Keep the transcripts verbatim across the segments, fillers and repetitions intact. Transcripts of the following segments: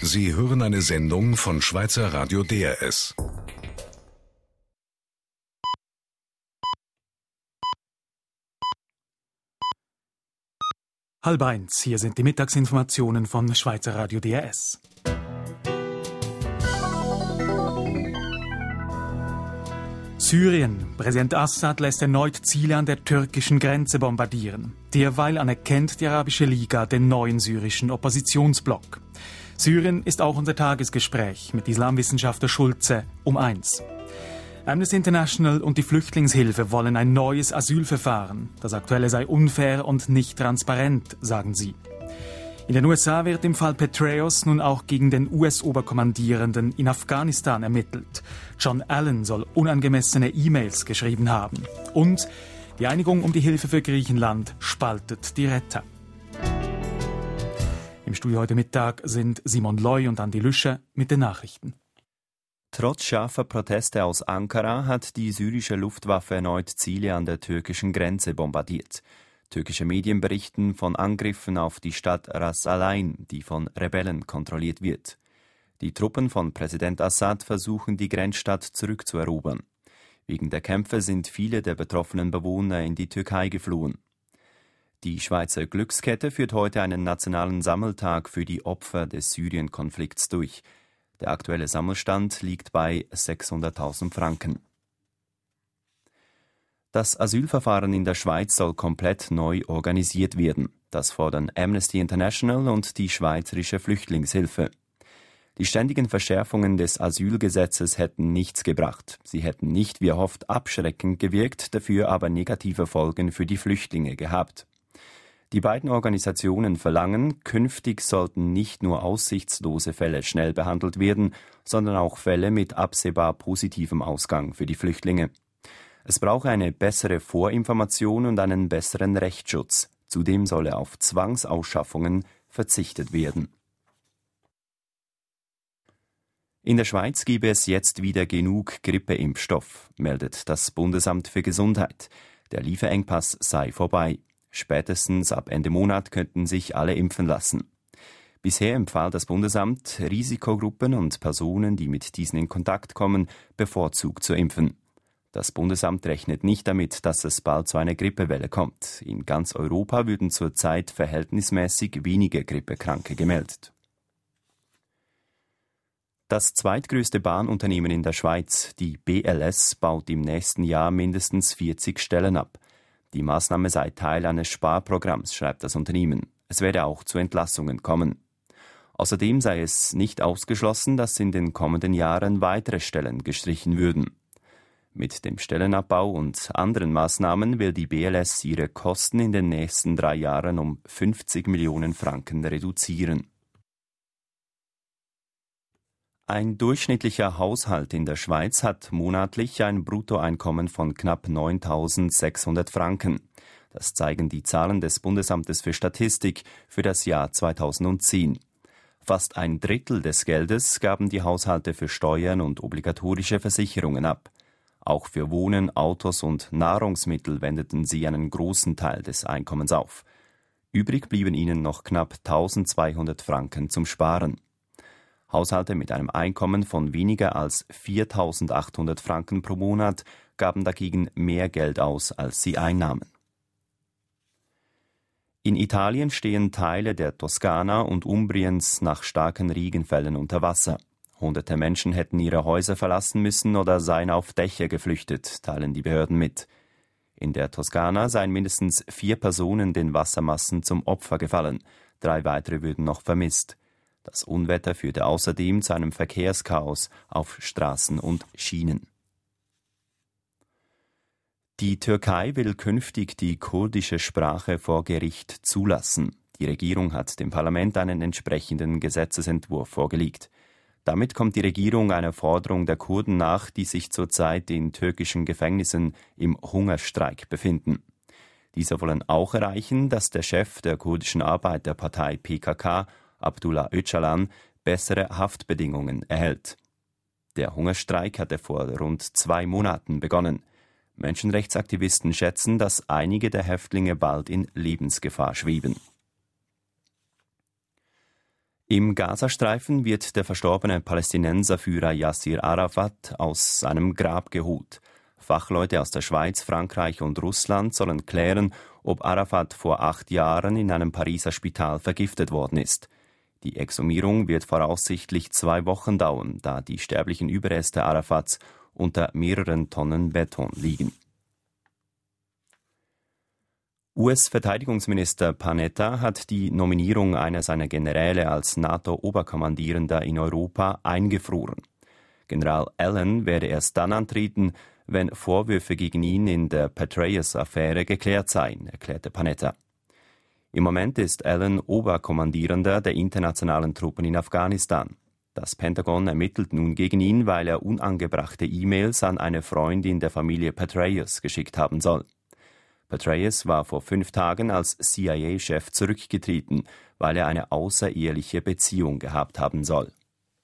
Sie hören eine Sendung von Schweizer Radio D R S. Halb eins, hier sind die Mittagsinformationen von Schweizer Radio D R S. Syrien. Präsident Assad lässt erneut Ziele an der türkischen Grenze bombardieren. Derweil anerkennt die Arabische Liga den neuen syrischen Oppositionsblock. Syrien ist auch unser Tagesgespräch mit Islamwissenschaftler Schulze um eins. Amnesty International und die Flüchtlingshilfe wollen ein neues Asylverfahren. Das aktuelle sei unfair und nicht transparent, sagen sie. In den U S A wird im Fall Petraeus nun auch gegen den U S-Oberkommandierenden in Afghanistan ermittelt. John Allen soll unangemessene E-Mails geschrieben haben. Und die Einigung um die Hilfe für Griechenland spaltet die Retter. Im Studio heute Mittag sind Simon Loy und Andi Lüsche mit den Nachrichten. Trotz scharfer Proteste aus Ankara hat die syrische Luftwaffe erneut Ziele an der türkischen Grenze bombardiert. Türkische Medien berichten von Angriffen auf die Stadt Ras Al-Ain, die von Rebellen kontrolliert wird. Die Truppen von Präsident Assad versuchen, die Grenzstadt zurückzuerobern. Wegen der Kämpfe sind viele der betroffenen Bewohner in die Türkei geflohen. Die Schweizer Glückskette führt heute einen nationalen Sammeltag für die Opfer des Syrien-Konflikts durch. Der aktuelle Sammelstand liegt bei sechshunderttausend Franken. Das Asylverfahren in der Schweiz soll komplett neu organisiert werden. Das fordern Amnesty International und die Schweizerische Flüchtlingshilfe. Die ständigen Verschärfungen des Asylgesetzes hätten nichts gebracht. Sie hätten nicht, wie erhofft, abschreckend gewirkt, dafür aber negative Folgen für die Flüchtlinge gehabt. Die beiden Organisationen verlangen, künftig sollten nicht nur aussichtslose Fälle schnell behandelt werden, sondern auch Fälle mit absehbar positivem Ausgang für die Flüchtlinge. Es brauche eine bessere Vorinformation und einen besseren Rechtsschutz. Zudem solle auf Zwangsausschaffungen verzichtet werden. In der Schweiz gebe es jetzt wieder genug Grippeimpfstoff, meldet das Bundesamt für Gesundheit. Der Lieferengpass sei vorbei. Spätestens ab Ende Monat könnten sich alle impfen lassen. Bisher empfahl das Bundesamt, Risikogruppen und Personen, die mit diesen in Kontakt kommen, bevorzugt zu impfen. Das Bundesamt rechnet nicht damit, dass es bald zu einer Grippewelle kommt. In ganz Europa würden zurzeit verhältnismäßig wenige Grippekranke gemeldet. Das zweitgrößte Bahnunternehmen in der Schweiz, die B L S, baut im nächsten Jahr mindestens vierzig Stellen ab. Die Maßnahme sei Teil eines Sparprogramms, schreibt das Unternehmen. Es werde auch zu Entlassungen kommen. Außerdem sei es nicht ausgeschlossen, dass in den kommenden Jahren weitere Stellen gestrichen würden. Mit dem Stellenabbau und anderen Maßnahmen will die B L S ihre Kosten in den nächsten drei Jahren um fünfzig Millionen Franken reduzieren. Ein durchschnittlicher Haushalt in der Schweiz hat monatlich ein Bruttoeinkommen von knapp neuntausendsechshundert Franken. Das zeigen die Zahlen des Bundesamtes für Statistik für das Jahr zweitausendzehn. Fast ein Drittel des Geldes gaben die Haushalte für Steuern und obligatorische Versicherungen ab. Auch für Wohnen, Autos und Nahrungsmittel wendeten sie einen großen Teil des Einkommens auf. Übrig blieben ihnen noch knapp eintausendzweihundert Franken zum Sparen. Haushalte mit einem Einkommen von weniger als viertausendachthundert Franken pro Monat gaben dagegen mehr Geld aus, als sie einnahmen. In Italien stehen Teile der Toskana und Umbriens nach starken Regenfällen unter Wasser. Hunderte Menschen hätten ihre Häuser verlassen müssen oder seien auf Dächer geflüchtet, teilen die Behörden mit. In der Toskana seien mindestens vier Personen den Wassermassen zum Opfer gefallen. Drei weitere würden noch vermisst. Das Unwetter führte außerdem zu einem Verkehrschaos auf Straßen und Schienen. Die Türkei will künftig die kurdische Sprache vor Gericht zulassen. Die Regierung hat dem Parlament einen entsprechenden Gesetzesentwurf vorgelegt. Damit kommt die Regierung einer Forderung der Kurden nach, die sich zurzeit in türkischen Gefängnissen im Hungerstreik befinden. Diese wollen auch erreichen, dass der Chef der kurdischen Arbeiterpartei P K K, Abdullah Öcalan, bessere Haftbedingungen erhält. Der Hungerstreik hatte vor rund zwei Monaten begonnen. Menschenrechtsaktivisten schätzen, dass einige der Häftlinge bald in Lebensgefahr schweben. Im Gazastreifen wird der verstorbene Palästinenserführer Yassir Arafat aus seinem Grab geholt. Fachleute aus der Schweiz, Frankreich und Russland sollen klären, ob Arafat vor acht Jahren in einem Pariser Spital vergiftet worden ist. Die Exhumierung wird voraussichtlich zwei Wochen dauern, da die sterblichen Überreste Arafats unter mehreren Tonnen Beton liegen. U S-Verteidigungsminister Panetta hat die Nominierung einer seiner Generäle als NATO-Oberkommandierender in Europa eingefroren. General Allen werde erst dann antreten, wenn Vorwürfe gegen ihn in der Petraeus-Affäre geklärt seien, erklärte Panetta. Im Moment ist Allen Oberkommandierender der internationalen Truppen in Afghanistan. Das Pentagon ermittelt nun gegen ihn, weil er unangebrachte E-Mails an eine Freundin der Familie Petraeus geschickt haben soll. Petraeus war vor fünf Tagen als C I A-Chef zurückgetreten, weil er eine außereheliche Beziehung gehabt haben soll.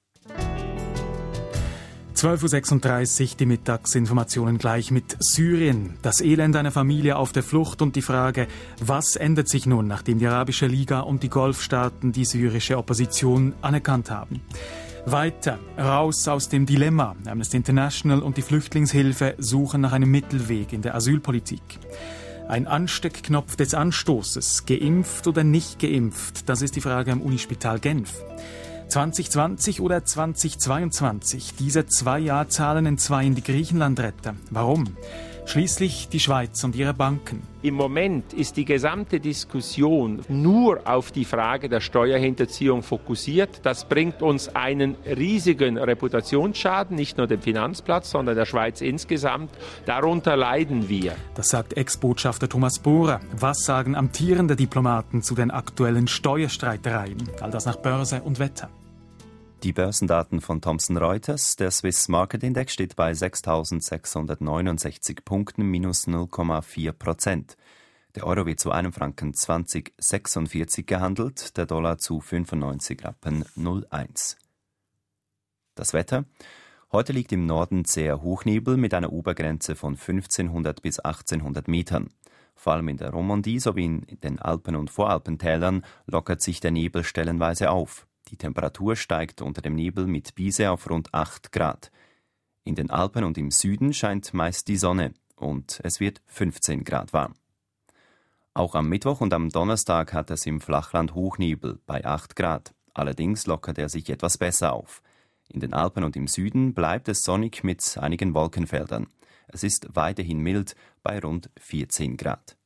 zwölf Uhr sechsunddreißig, die Mittagsinformationen gleich mit Syrien. Das Elend einer Familie auf der Flucht und die Frage, was ändert sich nun, nachdem die Arabische Liga und die Golfstaaten die syrische Opposition anerkannt haben. Weiter, raus aus dem Dilemma. Amnesty International und die Flüchtlingshilfe suchen nach einem Mittelweg in der Asylpolitik. Ein Ansteckknopf des Anstoßes, geimpft oder nicht geimpft, das ist die Frage am Unispital Genf. zwanzig zwanzig oder zwanzig zweiundzwanzig, diese zwei Jahrzahlen entzweien die Griechenlandretter. Warum? Schließlich die Schweiz und ihre Banken. Im Moment ist die gesamte Diskussion nur auf die Frage der Steuerhinterziehung fokussiert. Das bringt uns einen riesigen Reputationsschaden, nicht nur dem Finanzplatz, sondern der Schweiz insgesamt. Darunter leiden wir. Das sagt Ex-Botschafter Thomas Bohrer. Was sagen amtierende Diplomaten zu den aktuellen Steuerstreitereien? All das nach Börse und Wetter. Die Börsendaten von Thomson Reuters. Der Swiss Market Index steht bei sechstausendsechshundertneunundsechzig Punkten, minus null Komma vier Prozent. Der Euro wird zu einem Franken zwanzig Komma sechsundvierzig gehandelt, der Dollar zu fünfundneunzig Rappen null eins. Das Wetter. Heute liegt im Norden zäher Hochnebel mit einer Obergrenze von fünfzehnhundert bis achtzehnhundert Metern. Vor allem in der Romandie sowie in den Alpen- und Voralpentälern lockert sich der Nebel stellenweise auf. Die Temperatur steigt unter dem Nebel mit Biese auf rund acht Grad. In den Alpen und im Süden scheint meist die Sonne und es wird fünfzehn Grad warm. Auch am Mittwoch und am Donnerstag hat es im Flachland Hochnebel bei acht Grad. Allerdings lockert er sich etwas besser auf. In den Alpen und im Süden bleibt es sonnig mit einigen Wolkenfeldern. Es ist weiterhin mild bei rund vierzehn Grad.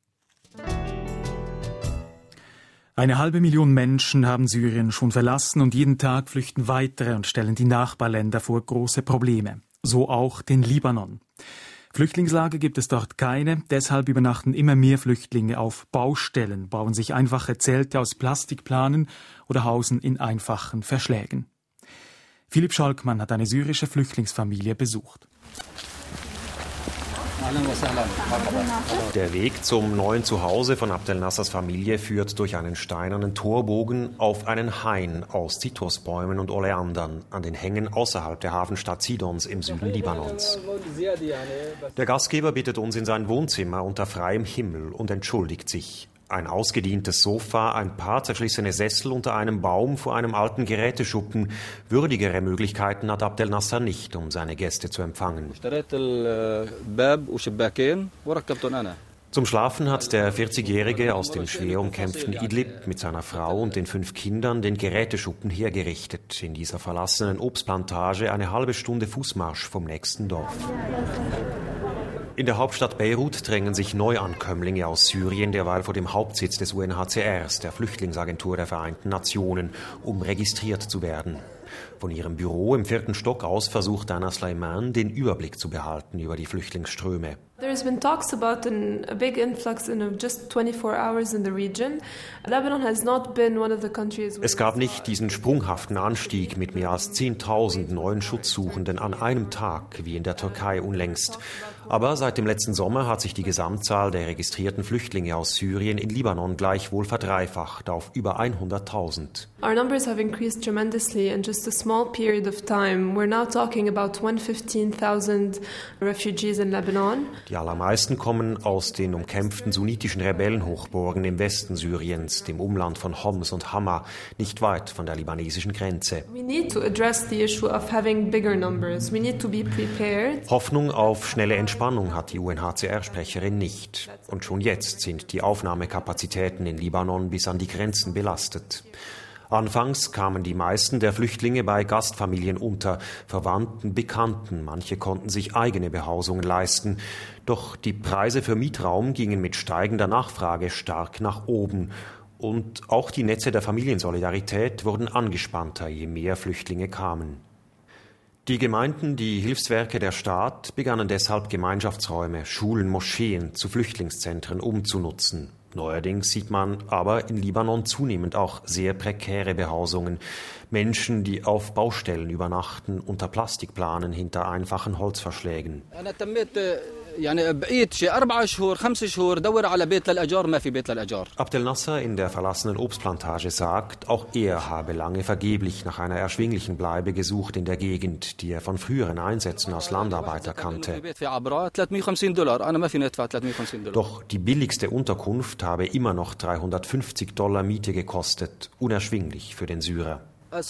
Eine halbe Million Menschen haben Syrien schon verlassen und jeden Tag flüchten weitere und stellen die Nachbarländer vor große Probleme. So auch den Libanon. Flüchtlingslager gibt es dort keine, deshalb übernachten immer mehr Flüchtlinge auf Baustellen, bauen sich einfache Zelte aus Plastikplanen oder hausen in einfachen Verschlägen. Philipp Schalkmann hat eine syrische Flüchtlingsfamilie besucht. Der Weg zum neuen Zuhause von Abdel Nassers Familie führt durch einen steinernen Torbogen auf einen Hain aus Zitrusbäumen und Oleandern an den Hängen außerhalb der Hafenstadt Sidons im Süden Libanons. Der Gastgeber bittet uns in sein Wohnzimmer unter freiem Himmel und entschuldigt sich. Ein ausgedientes Sofa, ein paar zerschlissene Sessel unter einem Baum vor einem alten Geräteschuppen. Würdigere Möglichkeiten hat Abdel Nasser nicht, um seine Gäste zu empfangen. Zum Schlafen hat der vierzigjährige aus dem schwer umkämpften Idlib mit seiner Frau und den fünf Kindern den Geräteschuppen hergerichtet. In dieser verlassenen Obstplantage eine halbe Stunde Fußmarsch vom nächsten Dorf. In der Hauptstadt Beirut drängen sich Neuankömmlinge aus Syrien derweil vor dem Hauptsitz des U N H C Rs, der Flüchtlingsagentur der Vereinten Nationen, um registriert zu werden. Von ihrem Büro im vierten Stock aus versucht Dana Sleiman, den Überblick zu behalten über die Flüchtlingsströme. There's been talks about an, a big influx in just twenty-four hours in the region. Lebanon has not been one of the countries. Es gab nicht diesen sprunghaften Anstieg mit mehr als zehntausend neuen Schutzsuchenden an einem Tag wie in der Türkei unlängst. Aber seit dem letzten Sommer hat sich die Gesamtzahl der registrierten Flüchtlinge aus Syrien in Libanon gleichwohl verdreifacht auf über hunderttausend. Our numbers have increased tremendously in just a small period of time. We're now talking about one hundred fifteen thousand refugees in Lebanon. Die allermeisten kommen aus den umkämpften sunnitischen Rebellenhochburgen im Westen Syriens, dem Umland von Homs und Hama, nicht weit von der libanesischen Grenze. We need to address the issue of having bigger numbers. We need to be prepared. Hoffnung auf schnelle Entspannung hat die U N H C R-Sprecherin nicht. Und schon jetzt sind die Aufnahmekapazitäten in Libanon bis an die Grenzen belastet. Anfangs kamen die meisten der Flüchtlinge bei Gastfamilien unter, Verwandten, Bekannten. Manche konnten sich eigene Behausungen leisten. Doch die Preise für Mietraum gingen mit steigender Nachfrage stark nach oben. Und auch die Netze der Familiensolidarität wurden angespannter, je mehr Flüchtlinge kamen. Die Gemeinden, die Hilfswerke der Staat begannen deshalb Gemeinschaftsräume, Schulen, Moscheen zu Flüchtlingszentren umzunutzen. Neuerdings sieht man aber in Libanon zunehmend auch sehr prekäre Behausungen. Menschen, die auf Baustellen übernachten, unter Plastikplanen hinter einfachen Holzverschlägen. Abdel Nasser in der verlassenen Obstplantage sagt, auch er habe lange vergeblich nach einer erschwinglichen Bleibe gesucht in der Gegend, die er von früheren Einsätzen als Landarbeiter kannte. Doch die billigste Unterkunft habe immer noch dreihundertfünfzig Dollar Miete gekostet, unerschwinglich für den Syrer.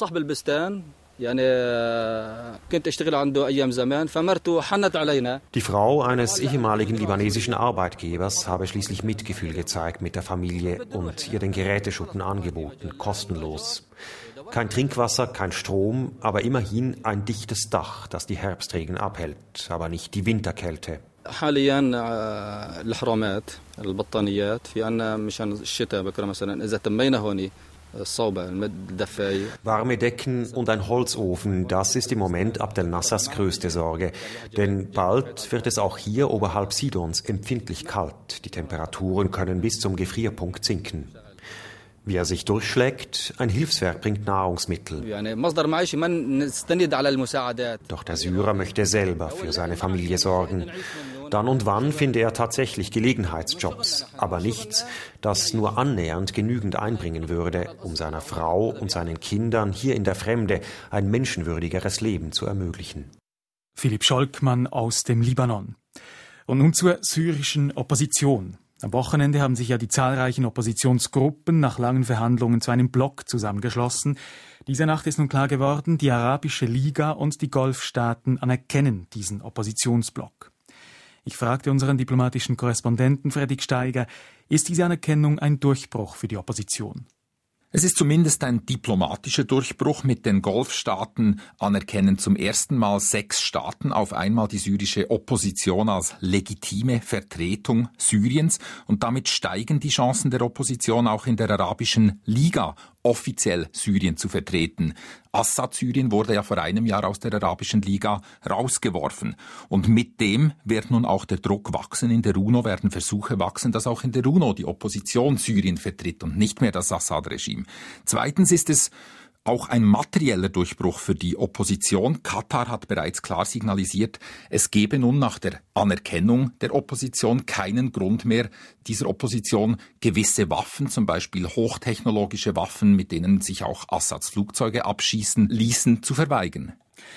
Die Frau eines ehemaligen libanesischen Arbeitgebers habe schließlich Mitgefühl gezeigt mit der Familie und ihr den Geräteschuppen angeboten, kostenlos. Kein Trinkwasser, kein Strom, aber immerhin ein dichtes Dach, das die Herbstregen abhält, aber nicht die Winterkälte. حاليا الحرامات البطانيات في عنا مشان الشتاء بكره مثلا اذا تمينا هون Warme Decken und ein Holzofen, das ist im Moment Abdel Nassers größte Sorge. Denn bald wird es auch hier oberhalb Sidons empfindlich kalt. Die Temperaturen können bis zum Gefrierpunkt sinken. Wie er sich durchschlägt, ein Hilfswerk bringt Nahrungsmittel. Doch der Syrer möchte selber für seine Familie sorgen. Dann und wann finde er tatsächlich Gelegenheitsjobs, aber nichts, das nur annähernd genügend einbringen würde, um seiner Frau und seinen Kindern hier in der Fremde ein menschenwürdigeres Leben zu ermöglichen. Philipp Scholkmann aus dem Libanon. Und nun zur syrischen Opposition. Am Wochenende haben sich ja die zahlreichen Oppositionsgruppen nach langen Verhandlungen zu einem Block zusammengeschlossen. Diese Nacht ist nun klar geworden, die Arabische Liga und die Golfstaaten anerkennen diesen Oppositionsblock. Ich fragte unseren diplomatischen Korrespondenten Fredrik Steiger, ist diese Anerkennung ein Durchbruch für die Opposition? Es ist zumindest ein diplomatischer Durchbruch. Mit den Golfstaaten anerkennen zum ersten Mal sechs Staaten auf einmal die syrische Opposition als legitime Vertretung Syriens. Und damit steigen die Chancen der Opposition auch in der Arabischen Liga offiziell Syrien zu vertreten. Assad-Syrien wurde ja vor einem Jahr aus der Arabischen Liga rausgeworfen. Und mit dem wird nun auch der Druck wachsen. In der UNO werden Versuche wachsen, dass auch in der UNO die Opposition Syrien vertritt und nicht mehr das Assad-Regime. Zweitens ist es auch ein materieller Durchbruch für die Opposition. Katar hat bereits klar signalisiert, es gebe nun nach der Anerkennung der Opposition keinen Grund mehr, dieser Opposition gewisse Waffen, zum Beispiel hochtechnologische Waffen, mit denen sich auch Assads Flugzeuge abschießen ließen, zu verweigern.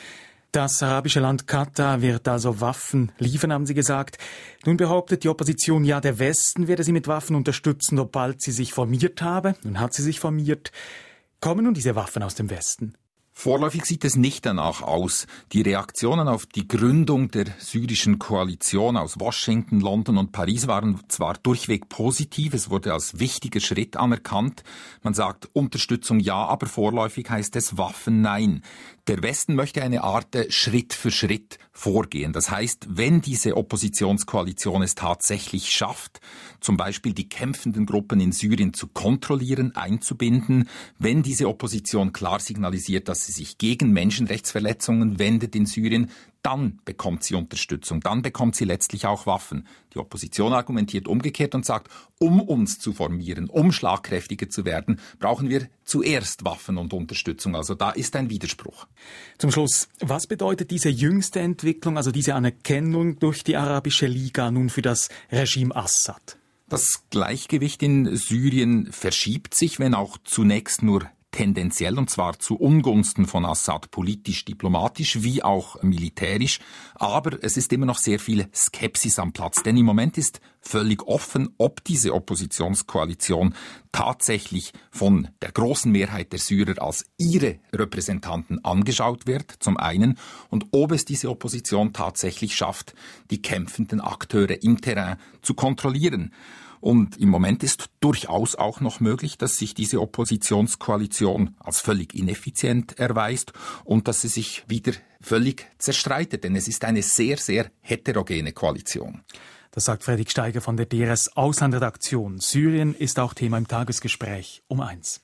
Das arabische Land Katar wird also Waffen liefern, haben Sie gesagt. Nun behauptet die Opposition, ja, der Westen werde sie mit Waffen unterstützen, sobald sie sich formiert habe. Nun hat sie sich formiert. Kommen nun diese Waffen aus dem Westen? Vorläufig sieht es nicht danach aus. Die Reaktionen auf die Gründung der syrischen Koalition aus Washington, London und Paris waren zwar durchweg positiv, es wurde als wichtiger Schritt anerkannt. Man sagt Unterstützung ja, aber vorläufig heißt es Waffen nein. Der Westen möchte eine Art Schritt für Schritt vorgehen. Das heißt, wenn diese Oppositionskoalition es tatsächlich schafft, zum Beispiel die kämpfenden Gruppen in Syrien zu kontrollieren, einzubinden, wenn diese Opposition klar signalisiert, dass sie sich gegen Menschenrechtsverletzungen wendet in Syrien, dann bekommt sie Unterstützung, dann bekommt sie letztlich auch Waffen. Die Opposition argumentiert umgekehrt und sagt, um uns zu formieren, um schlagkräftiger zu werden, brauchen wir zuerst Waffen und Unterstützung. Also da ist ein Widerspruch. Zum Schluss, was bedeutet diese jüngste Entwicklung, also diese Anerkennung durch die Arabische Liga nun für das Regime Assad? Das Gleichgewicht in Syrien verschiebt sich, wenn auch zunächst nur tendenziell, und zwar zu Ungunsten von Assad, politisch, diplomatisch wie auch militärisch. Aber es ist immer noch sehr viel Skepsis am Platz, denn im Moment ist völlig offen, ob diese Oppositionskoalition tatsächlich von der großen Mehrheit der Syrer als ihre Repräsentanten angeschaut wird, zum einen, und ob es diese Opposition tatsächlich schafft, die kämpfenden Akteure im Terrain zu kontrollieren. Und im Moment ist durchaus auch noch möglich, dass sich diese Oppositionskoalition als völlig ineffizient erweist und dass sie sich wieder völlig zerstreitet, denn es ist eine sehr, sehr heterogene Koalition. Das sagt Fredrik Steiger von der D R S Auslandredaktion. Syrien ist auch Thema im Tagesgespräch um eins.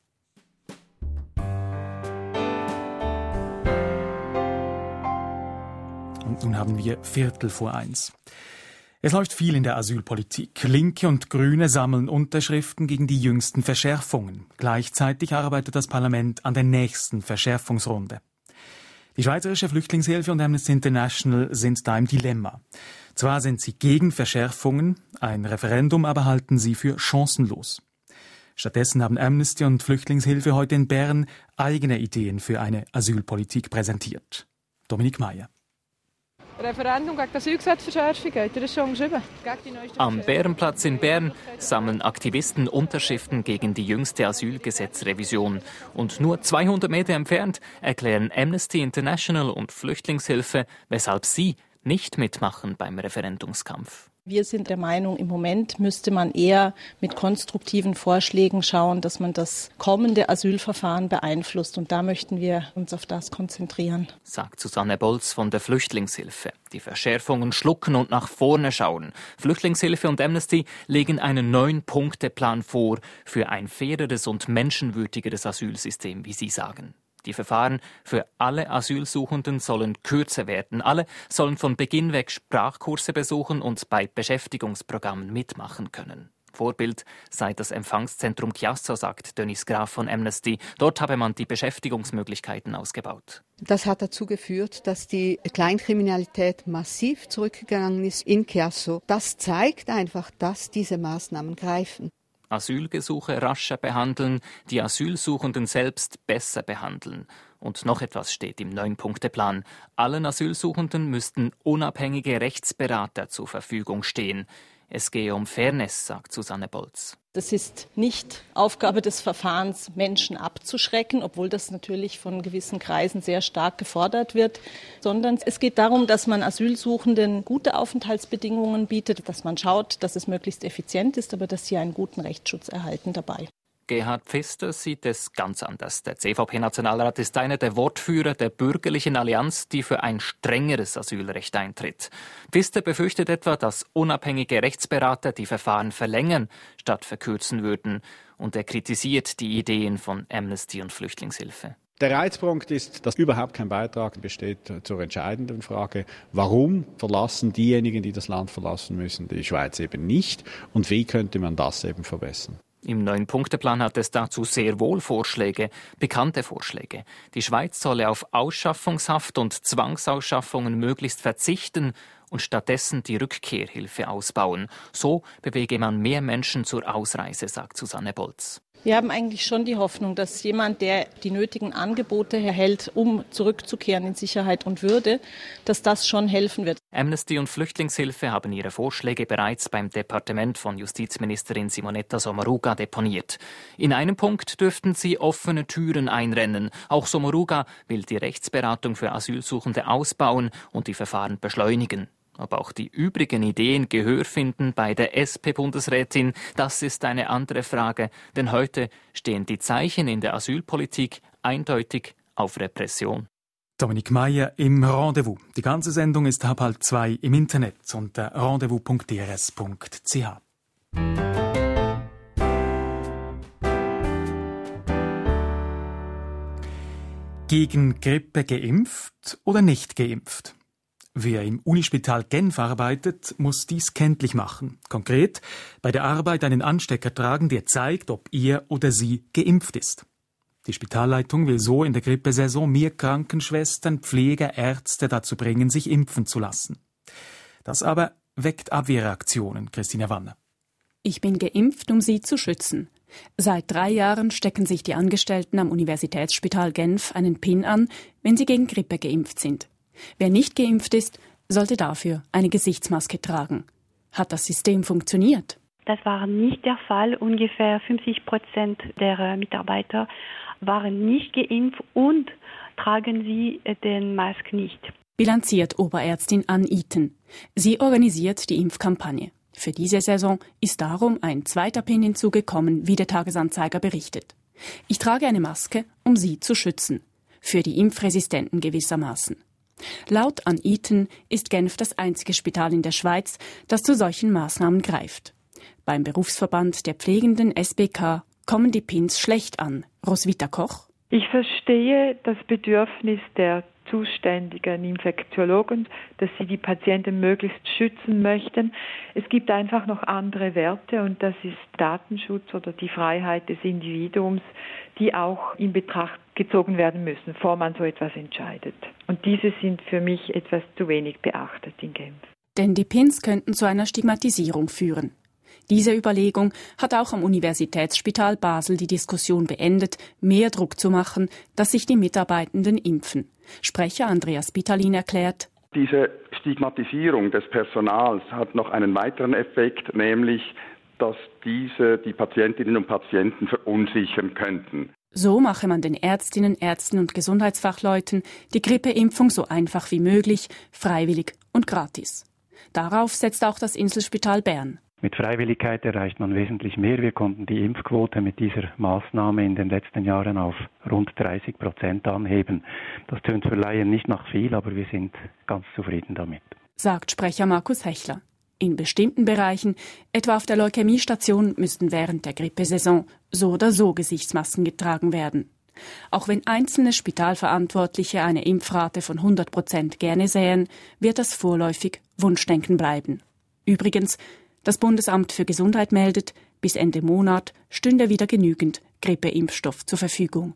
Und nun haben wir Viertel vor eins. Es läuft viel in der Asylpolitik. Linke und Grüne sammeln Unterschriften gegen die jüngsten Verschärfungen. Gleichzeitig arbeitet das Parlament an der nächsten Verschärfungsrunde. Die Schweizerische Flüchtlingshilfe und Amnesty International sind da im Dilemma. Zwar sind sie gegen Verschärfungen, ein Referendum aber halten sie für chancenlos. Stattdessen haben Amnesty und Flüchtlingshilfe heute in Bern eigene Ideen für eine Asylpolitik präsentiert. Dominik Meier. Referendum gegen das Asylgesetzverschärfung, habt ihr das schon geschrieben? Am Bärenplatz in Bern sammeln Aktivisten Unterschriften gegen die jüngste Asylgesetzrevision. Und nur zweihundert Meter entfernt erklären Amnesty International und Flüchtlingshilfe, weshalb sie nicht mitmachen beim Referendumskampf. Wir sind der Meinung, im Moment müsste man eher mit konstruktiven Vorschlägen schauen, dass man das kommende Asylverfahren beeinflusst. Und da möchten wir uns auf das konzentrieren. Sagt Susanne Bolz von der Flüchtlingshilfe. Die Verschärfungen schlucken und nach vorne schauen. Flüchtlingshilfe und Amnesty legen einen Neun-Punkte-Plan vor für ein faireres und menschenwürdigeres Asylsystem, wie sie sagen. Die Verfahren für alle Asylsuchenden sollen kürzer werden. Alle sollen von Beginn weg Sprachkurse besuchen und bei Beschäftigungsprogrammen mitmachen können. Vorbild sei das Empfangszentrum Chiasso, sagt Dennis Graf von Amnesty. Dort habe man die Beschäftigungsmöglichkeiten ausgebaut. Das hat dazu geführt, dass die Kleinkriminalität massiv zurückgegangen ist in Chiasso. Das zeigt einfach, dass diese Maßnahmen greifen. Asylgesuche rascher behandeln, die Asylsuchenden selbst besser behandeln. Und noch etwas steht im Neun-Punkte-Plan. Allen Asylsuchenden müssten unabhängige Rechtsberater zur Verfügung stehen. Es gehe um Fairness, sagt Susanne Bolz. Das ist nicht Aufgabe des Verfahrens, Menschen abzuschrecken, obwohl das natürlich von gewissen Kreisen sehr stark gefordert wird, sondern es geht darum, dass man Asylsuchenden gute Aufenthaltsbedingungen bietet, dass man schaut, dass es möglichst effizient ist, aber dass sie einen guten Rechtsschutz erhalten dabei. Gerhard Pfister sieht es ganz anders. Der C V P-Nationalrat ist einer der Wortführer der bürgerlichen Allianz, die für ein strengeres Asylrecht eintritt. Pfister befürchtet etwa, dass unabhängige Rechtsberater die Verfahren verlängern, statt verkürzen würden. Und er kritisiert die Ideen von Amnesty und Flüchtlingshilfe. Der Reizpunkt ist, dass überhaupt kein Beitrag besteht zur entscheidenden Frage, warum verlassen diejenigen, die das Land verlassen müssen, die Schweiz eben nicht und wie könnte man das eben verbessern. Im Neun-Punkte-Plan hat es dazu sehr wohl Vorschläge, bekannte Vorschläge. Die Schweiz solle auf Ausschaffungshaft und Zwangsausschaffungen möglichst verzichten und stattdessen die Rückkehrhilfe ausbauen. So bewege man mehr Menschen zur Ausreise, sagt Susanne Bolz. Wir haben eigentlich schon die Hoffnung, dass jemand, der die nötigen Angebote erhält, um zurückzukehren in Sicherheit und Würde, dass das schon helfen wird. Amnesty und Flüchtlingshilfe haben ihre Vorschläge bereits beim Departement von Justizministerin Simonetta Sommaruga deponiert. In einem Punkt dürften sie offene Türen einrennen. Auch Sommaruga will die Rechtsberatung für Asylsuchende ausbauen und die Verfahren beschleunigen. Ob auch die übrigen Ideen Gehör finden bei der S P-Bundesrätin, das ist eine andere Frage. Denn heute stehen die Zeichen in der Asylpolitik eindeutig auf Repression. Dominik Meier im Rendezvous. Die ganze Sendung ist ab halb zwei im Internet unter rendezvous punkt d r s punkt c h. Gegen Grippe geimpft oder nicht geimpft? Wer im Unispital Genf arbeitet, muss dies kenntlich machen. Konkret bei der Arbeit einen Anstecker tragen, der zeigt, ob er oder sie geimpft ist. Die Spitalleitung will so in der Grippesaison mehr Krankenschwestern, Pfleger, Ärzte dazu bringen, sich impfen zu lassen. Das aber weckt Abwehrreaktionen, Christina Wanner. Ich bin geimpft, um Sie zu schützen. Seit drei Jahren stecken sich die Angestellten am Universitätsspital Genf einen Pin an, wenn sie gegen Grippe geimpft sind. Wer nicht geimpft ist, sollte dafür eine Gesichtsmaske tragen. Hat das System funktioniert? Das war nicht der Fall. Ungefähr fünfzig Prozent der Mitarbeiter waren nicht geimpft und tragen sie den Mask nicht. Bilanziert Oberärztin Ann Eaton. Sie organisiert die Impfkampagne. Für diese Saison ist darum ein zweiter Pin hinzugekommen, wie der Tagesanzeiger berichtet. Ich trage eine Maske, um sie zu schützen. Für die Impfresistenten gewissermaßen. Laut Ann Eaton ist Genf das einzige Spital in der Schweiz, das zu solchen Maßnahmen greift. Beim Berufsverband der Pflegenden S B K kommen die Pins schlecht an. Roswitha Koch. Ich verstehe das Bedürfnis der zuständigen Infektiologen, dass sie die Patienten möglichst schützen möchten. Es gibt einfach noch andere Werte und das ist Datenschutz oder die Freiheit des Individuums, die auch in Betracht gezogen werden müssen, bevor man so etwas entscheidet. Und diese sind für mich etwas zu wenig beachtet in Genf. Denn die Pins könnten zu einer Stigmatisierung führen. Diese Überlegung hat auch am Universitätsspital Basel die Diskussion beendet, mehr Druck zu machen, dass sich die Mitarbeitenden impfen. Sprecher Andreas Bittalin erklärt: Diese Stigmatisierung des Personals hat noch einen weiteren Effekt, nämlich, dass diese die Patientinnen und Patienten verunsichern könnten. So mache man den Ärztinnen, Ärzten und Gesundheitsfachleuten die Grippeimpfung so einfach wie möglich, freiwillig und gratis. Darauf setzt auch das Inselspital Bern. Mit Freiwilligkeit erreicht man wesentlich mehr. Wir konnten die Impfquote mit dieser Maßnahme in den letzten Jahren auf rund dreißig Prozent anheben. Das tönt für Laien nicht nach viel, aber wir sind ganz zufrieden damit. Sagt Sprecher Markus Hechler. In bestimmten Bereichen, etwa auf der Leukämiestation, müssten während der Grippesaison so oder so Gesichtsmasken getragen werden. Auch wenn einzelne Spitalverantwortliche eine Impfrate von hundert Prozent gerne sähen, wird das vorläufig Wunschdenken bleiben. Übrigens, das Bundesamt für Gesundheit meldet, bis Ende Monat stünde wieder genügend Grippeimpfstoff zur Verfügung.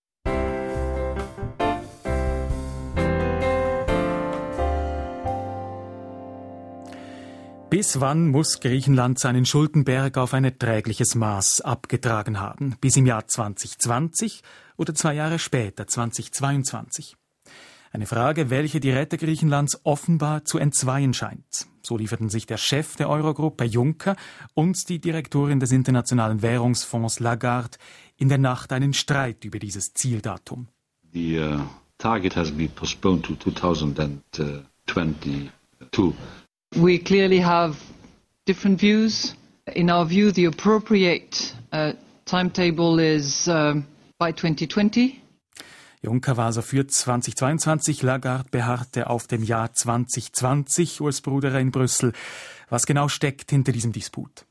Bis wann muss Griechenland seinen Schuldenberg auf ein erträgliches Maß abgetragen haben? Bis im Jahr zwanzig zwanzig oder zwei Jahre später, zwanzig zweiundzwanzig? Eine Frage, welche die Retter Griechenlands offenbar zu entzweien scheint. So lieferten sich der Chef der Eurogruppe, Juncker, und die Direktorin des Internationalen Währungsfonds, Lagarde, in der Nacht einen Streit über dieses Zieldatum. The uh, target has been postponed to twenty twenty-two. We clearly have different views. In our view, the appropriate uh, timetable is uh, by twenty twenty. Juncker war also für zwanzig zweiundzwanzig, Lagarde beharrte auf dem Jahr zwanzig zwanzig, Urs Bruderer in Brüssel. Was genau steckt hinter diesem Disput?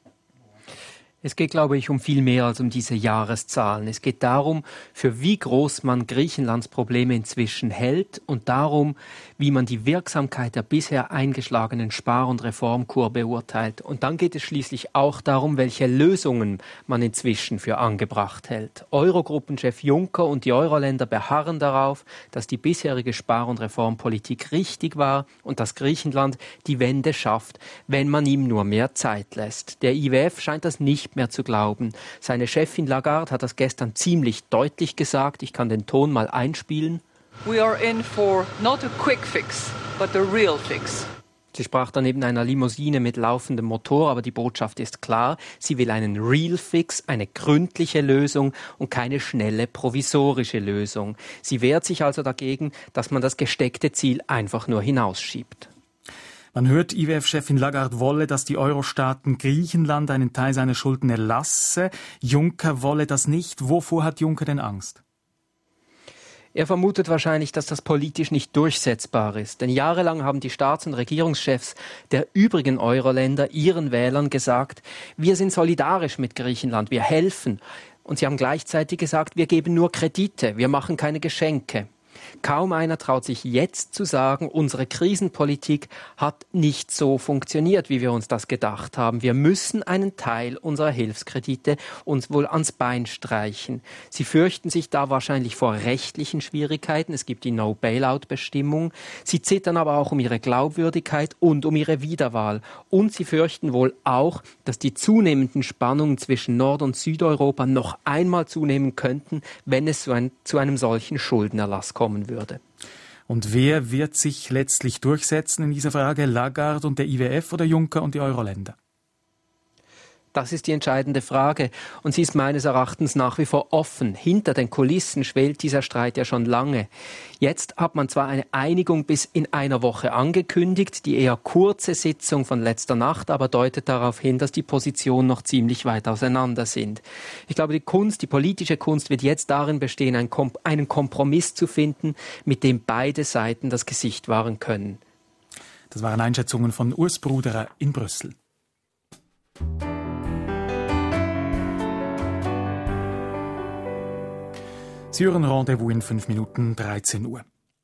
Es geht, glaube ich, um viel mehr als um diese Jahreszahlen. Es geht darum, für wie groß man Griechenlands Probleme inzwischen hält und darum, wie man die Wirksamkeit der bisher eingeschlagenen Spar- und Reformkur beurteilt. Und dann geht es schließlich auch darum, welche Lösungen man inzwischen für angebracht hält. Eurogruppenchef Juncker und die Euroländer beharren darauf, dass die bisherige Spar- und Reformpolitik richtig war und dass Griechenland die Wende schafft, wenn man ihm nur mehr Zeit lässt. Der I W F scheint das nicht mehr zu glauben. Seine Chefin Lagarde hat das gestern ziemlich deutlich gesagt. Ich kann den Ton mal einspielen. We are in for not a quick fix, but a real fix. Sie sprach dann neben einer Limousine mit laufendem Motor, aber die Botschaft ist klar. Sie will einen Real Fix, eine gründliche Lösung und keine schnelle provisorische Lösung. Sie wehrt sich also dagegen, dass man das gesteckte Ziel einfach nur hinausschiebt. Man hört, I W F-Chefin Lagarde wolle, dass die Euro-Staaten Griechenland einen Teil seiner Schulden erlasse. Juncker wolle das nicht. Wovor hat Juncker denn Angst? Er vermutet wahrscheinlich, dass das politisch nicht durchsetzbar ist. Denn jahrelang haben die Staats- und Regierungschefs der übrigen Euro-Länder ihren Wählern gesagt, wir sind solidarisch mit Griechenland, wir helfen. Und sie haben gleichzeitig gesagt, wir geben nur Kredite, wir machen keine Geschenke. Kaum einer traut sich jetzt zu sagen, unsere Krisenpolitik hat nicht so funktioniert, wie wir uns das gedacht haben. Wir müssen einen Teil unserer Hilfskredite uns wohl ans Bein streichen. Sie fürchten sich da wahrscheinlich vor rechtlichen Schwierigkeiten. Es gibt die No-Bailout-Bestimmung. Sie zittern aber auch um ihre Glaubwürdigkeit und um ihre Wiederwahl. Und sie fürchten wohl auch, dass die zunehmenden Spannungen zwischen Nord- und Südeuropa noch einmal zunehmen könnten, wenn es zu, ein, zu einem solchen Schuldenerlass kommen würde. Und wer wird sich letztlich durchsetzen in dieser Frage? Lagarde und der I W F oder Juncker und die Euro-Länder? Das ist die entscheidende Frage und sie ist meines Erachtens nach wie vor offen. Hinter den Kulissen schwelt dieser Streit ja schon lange. Jetzt hat man zwar eine Einigung bis in einer Woche angekündigt, die eher kurze Sitzung von letzter Nacht, aber deutet darauf hin, dass die Positionen noch ziemlich weit auseinander sind. Ich glaube, die Kunst, die politische Kunst wird jetzt darin bestehen, einen Kompromiss zu finden, mit dem beide Seiten das Gesicht wahren können. Das waren Einschätzungen von Urs Bruderer in Brüssel. Sie hören Rendezvous in fünf Minuten, dreizehn Uhr.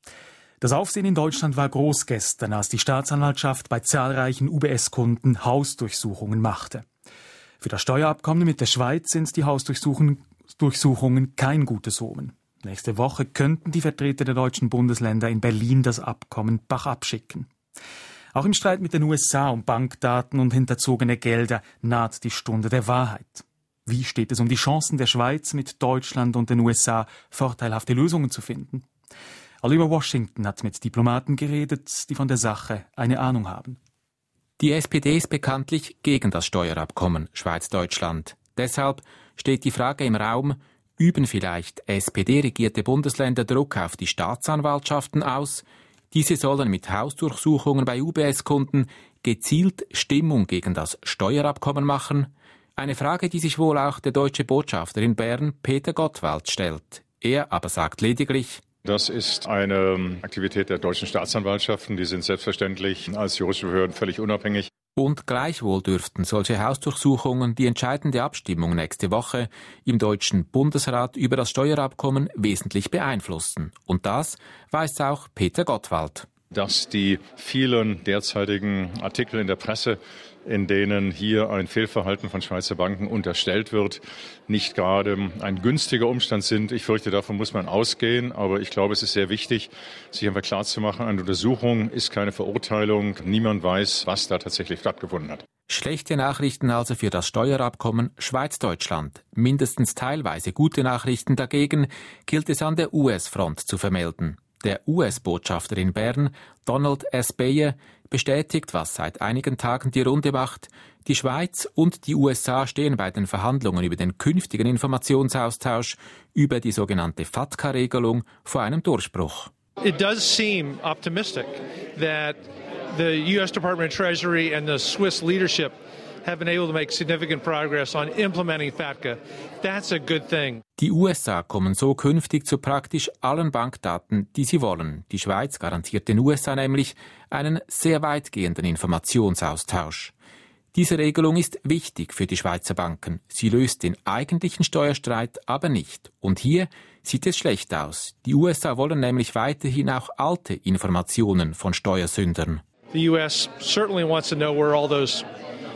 Das Aufsehen in Deutschland war groß gestern, als die Staatsanwaltschaft bei zahlreichen U B S-Kunden Hausdurchsuchungen machte. Für das Steuerabkommen mit der Schweiz sind die Hausdurchsuchungen kein gutes Omen. Nächste Woche könnten die Vertreter der deutschen Bundesländer in Berlin das Abkommen bachabschicken. schicken. Auch im Streit mit den U S A um Bankdaten und hinterzogene Gelder naht die Stunde der Wahrheit. Wie steht es um die Chancen der Schweiz, mit Deutschland und den U S A vorteilhafte Lösungen zu finden? Oliver Washington hat mit Diplomaten geredet, die von der Sache eine Ahnung haben. Die S P D ist bekanntlich gegen das Steuerabkommen Schweiz-Deutschland. Deshalb steht die Frage im Raum, üben vielleicht S P D-regierte Bundesländer Druck auf die Staatsanwaltschaften aus? Diese sollen mit Hausdurchsuchungen bei U B S-Kunden gezielt Stimmung gegen das Steuerabkommen machen? Eine Frage, die sich wohl auch der deutsche Botschafter in Bern, Peter Gottwald, stellt. Er aber sagt lediglich: Das ist eine Aktivität der deutschen Staatsanwaltschaften. Die sind selbstverständlich als juristische Behörden völlig unabhängig. Und gleichwohl dürften solche Hausdurchsuchungen die entscheidende Abstimmung nächste Woche im Deutschen Bundesrat über das Steuerabkommen wesentlich beeinflussen. Und das weiß auch Peter Gottwald. Dass die vielen derzeitigen Artikel in der Presse, in denen hier ein Fehlverhalten von Schweizer Banken unterstellt wird, nicht gerade ein günstiger Umstand sind. Ich fürchte, davon muss man ausgehen. Aber ich glaube, es ist sehr wichtig, sich einfach klarzumachen, eine Untersuchung ist keine Verurteilung. Niemand weiß, was da tatsächlich stattgefunden hat. Schlechte Nachrichten also für das Steuerabkommen Schweiz-Deutschland. Mindestens teilweise gute Nachrichten dagegen gilt es an der U S-Front zu vermelden. Der U S-Botschafter in Bern, Donald S. Beyer, bestätigt, was seit einigen Tagen die Runde macht. Die Schweiz und die U S A stehen bei den Verhandlungen über den künftigen Informationsaustausch über die sogenannte FATCA-Regelung vor einem Durchbruch. It does seem optimistic that the U S Department of Treasury and the Swiss leadership have been able to make significant progress on implementing FATCA. That's a good thing. Die U S A kommen so künftig zu praktisch allen Bankdaten, die sie wollen. Die Schweiz garantiert den U S A nämlich einen sehr weitgehenden Informationsaustausch. Diese Regelung ist wichtig für die Schweizer Banken. Sie löst den eigentlichen Steuerstreit aber nicht. Und hier sieht es schlecht aus. Die U S A wollen nämlich weiterhin auch alte Informationen von Steuersündern. The U S certainly wants to know where all those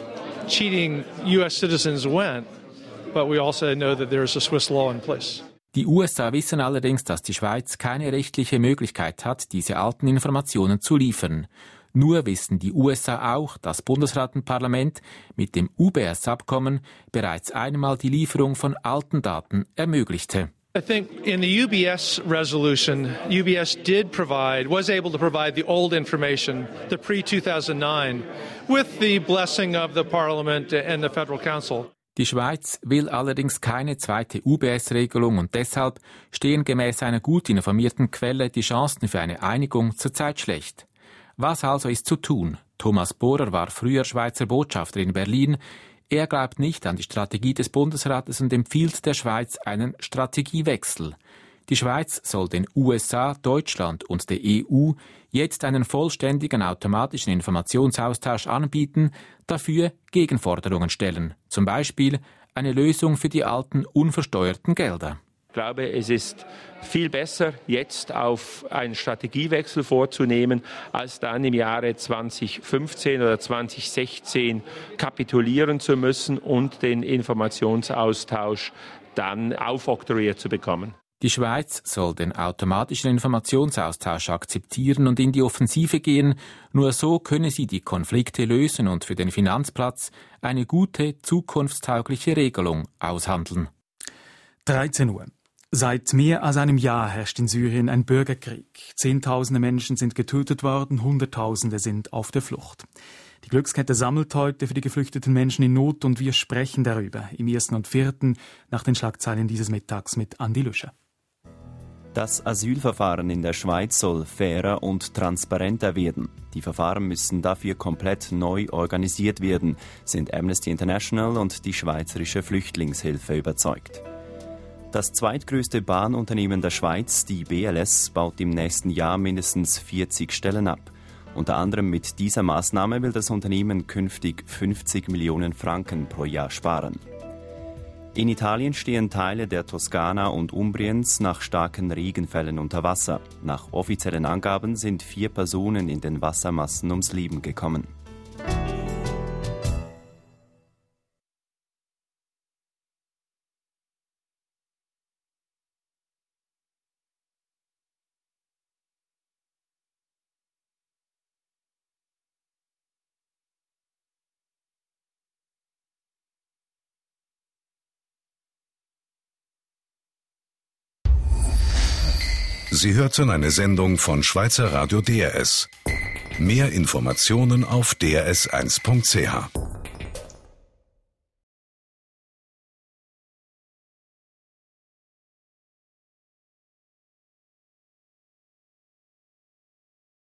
cheating U S citizens went, but we also know that there is a Swiss law in place. Die U S A wissen allerdings, dass die Schweiz keine rechtliche Möglichkeit hat, diese alten Informationen zu liefern. Nur wissen die U S A auch, dass Bundesrat und Parlament mit dem U B S-Abkommen bereits einmal die Lieferung von alten Daten ermöglichte. I think in the U B S resolution, U B S did provide, was able to provide the old information, the pre two thousand nine, with the blessing of the Parliament and the Federal Council. Die Schweiz will allerdings keine zweite U B S-Regelung und deshalb stehen gemäß einer gut informierten Quelle die Chancen für eine Einigung zurzeit schlecht. Was also ist zu tun? Thomas Bohrer war früher Schweizer Botschafter in Berlin. Er glaubt nicht an die Strategie des Bundesrates und empfiehlt der Schweiz einen Strategiewechsel. Die Schweiz soll den U S A, Deutschland und der E U jetzt einen vollständigen automatischen Informationsaustausch anbieten, dafür Gegenforderungen stellen. Zum Beispiel eine Lösung für die alten unversteuerten Gelder. Ich glaube, es ist viel besser, jetzt auf einen Strategiewechsel vorzunehmen, als dann im Jahre zwanzig fünfzehn oder zwanzig sechzehn kapitulieren zu müssen und den Informationsaustausch dann aufoktroyiert zu bekommen. Die Schweiz soll den automatischen Informationsaustausch akzeptieren und in die Offensive gehen. Nur so könne sie die Konflikte lösen und für den Finanzplatz eine gute, zukunftstaugliche Regelung aushandeln. dreizehn Uhr. Seit mehr als einem Jahr herrscht in Syrien ein Bürgerkrieg. Zehntausende Menschen sind getötet worden, Hunderttausende sind auf der Flucht. Die Glückskette sammelt heute für die geflüchteten Menschen in Not und wir sprechen darüber im ersten und vierten nach den Schlagzeilen dieses Mittags mit Andi Lüscher. Das Asylverfahren in der Schweiz soll fairer und transparenter werden. Die Verfahren müssen dafür komplett neu organisiert werden, sind Amnesty International und die Schweizerische Flüchtlingshilfe überzeugt. Das zweitgrößte Bahnunternehmen der Schweiz, die B L S, baut im nächsten Jahr mindestens vierzig Stellen ab. Unter anderem mit dieser Maßnahme will das Unternehmen künftig fünfzig Millionen Franken pro Jahr sparen. In Italien stehen Teile der Toskana und Umbriens nach starken Regenfällen unter Wasser. Nach offiziellen Angaben sind vier Personen in den Wassermassen ums Leben gekommen. Sie hörten eine Sendung von Schweizer Radio D R S. Mehr Informationen auf d r s eins punkt c h.